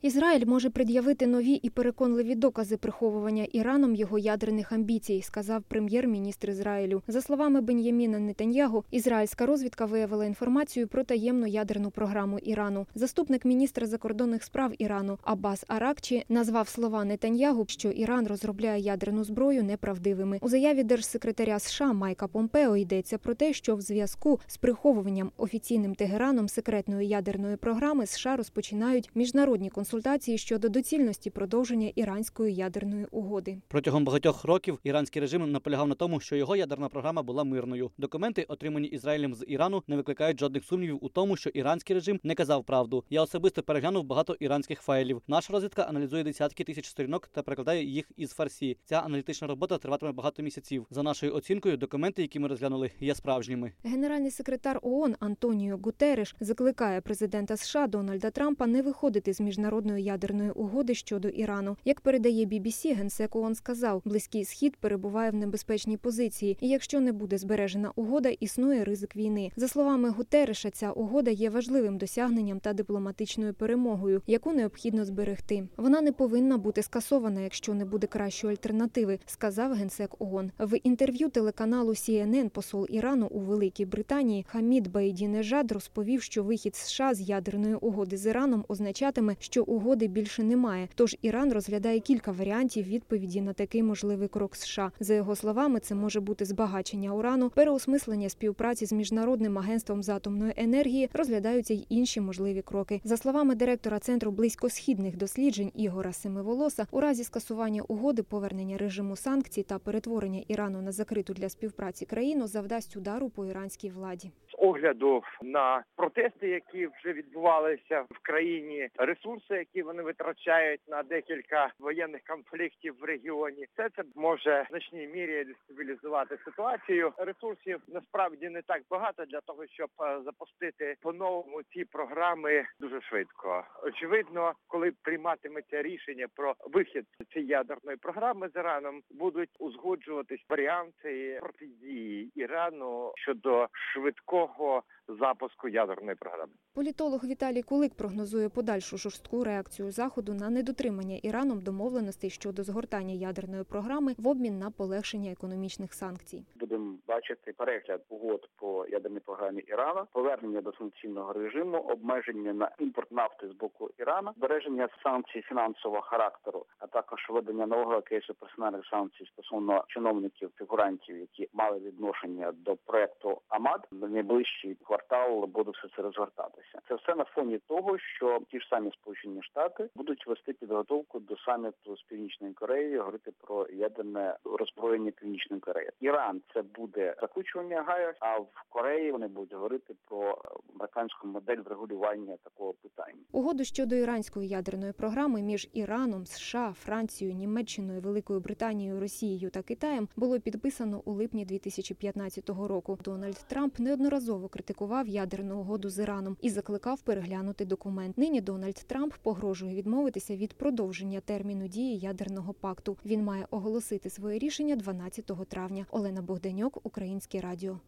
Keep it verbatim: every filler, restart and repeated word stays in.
Ізраїль може пред'явити нові і переконливі докази приховування Іраном його ядерних амбіцій, сказав прем'єр-міністр Ізраїлю. За словами Бен'яміна Нетаньягу, ізраїльська розвідка виявила інформацію про таємну ядерну програму Ірану. Заступник міністра закордонних справ Ірану Аббас Аракчі назвав слова Нетаньягу, що Іран розробляє ядерну зброю, неправдивими. У заяві держсекретаря США Майка Помпео йдеться про те, що в зв'язку з приховуванням офіційним Тегераном секретної ядерної програми США розпочинають міжнародні консультації щодо доцільності продовження іранської ядерної угоди. Протягом багатьох років іранський режим наполягав на тому, що його ядерна програма була мирною. Документи, отримані Ізраїлем з Ірану, не викликають жодних сумнівів у тому, що іранський режим не казав правду. Я особисто переглянув багато іранських файлів. Наша розвідка аналізує десятки тисяч сторінок та перекладає їх із фарсі. Ця аналітична робота триватиме багато місяців. За нашою оцінкою, документи, які ми розглянули, є справжніми. Генеральний секретар ООН Антоніо Гутерреш закликає президента США Дональда Трампа не виходити з міжнародної ядерної угоди щодо Ірану. Як передає бі бі сі, генсек ООН сказав, Близький Схід перебуває в небезпечній позиції, і якщо не буде збережена угода, існує ризик війни. За словами Гутерреша, ця угода є важливим досягненням та дипломатичною перемогою, яку необхідно зберегти. Вона не повинна бути скасована, якщо не буде кращої альтернативи, сказав генсек ООН. В інтерв'ю телеканалу Сі Ен Ен посол Ірану у Великій Британії Хамід Баїдінежад розповів, що вихід США з ядерної угоди з Іраном означатиме, що угоди більше немає. Тож Іран розглядає кілька варіантів відповіді на такий можливий крок США. За його словами, це може бути збагачення урану, переосмислення співпраці з Міжнародним агентством з атомної енергії, розглядаються й інші можливі кроки. За словами директора Центру близькосхідних досліджень Ігора Семиволоса, у разі скасування угоди, повернення режиму санкцій та перетворення Ірану на закриту для співпраці країну завдасть удару по іранській владі. З огляду на протести, які вже відбувалися в країні, ресурси, які вони витрачають на декілька воєнних конфліктів в регіоні, все це може в значній мірі дестабілізувати ситуацію. Ресурсів насправді не так багато для того, щоб запустити по-новому ці програми дуже швидко. Очевидно, коли прийматиметься рішення про вихід з цієї ядерної програми з Іраном, будуть узгоджуватись варіанти протидії Ірану щодо швидкого запуску ядерної програми. Політолог Віталій Кулик прогнозує подальшу жорстку реакцію Заходу на недотримання Іраном домовленостей щодо згортання ядерної програми в обмін на полегшення економічних санкцій. Будемо бачити перегляд угод по ядерній програмі Ірану, повернення до санкційного режиму, обмеження на імпорт нафти з боку Ірану, збереження санкцій фінансового характеру, а також введення нового кейсу персональних санкцій стосовно чиновників, фігурантів, які мали відношення до проекту АМАД. На найближчий квартал буде все це розгортатися. Це все на фоні того, що ті ж самі Сполучені Штати будуть вести підготовку до саміту з Північною Кореєю, говорити про ядерне роззброєння Північної Кореї. Іран – це буде закручування гайок, а в Кореї вони будуть говорити про американську модель врегулювання такого питання. Угоду щодо іранської ядерної програми між Іраном, США, Францією, Німеччиною, Великою Британією, Росією та Китаєм було підписано у липні дві тисячі п'ятнадцятого року. Дональд Трамп неодноразово критикував ядерну угоду з Іраном і закликав переглянути документ. Нині Дональд Трамп погрожує відмовитися від продовження терміну дії ядерного пакту. Він має оголосити своє рішення дванадцятого травня. Олена Богданюк, Українське радіо.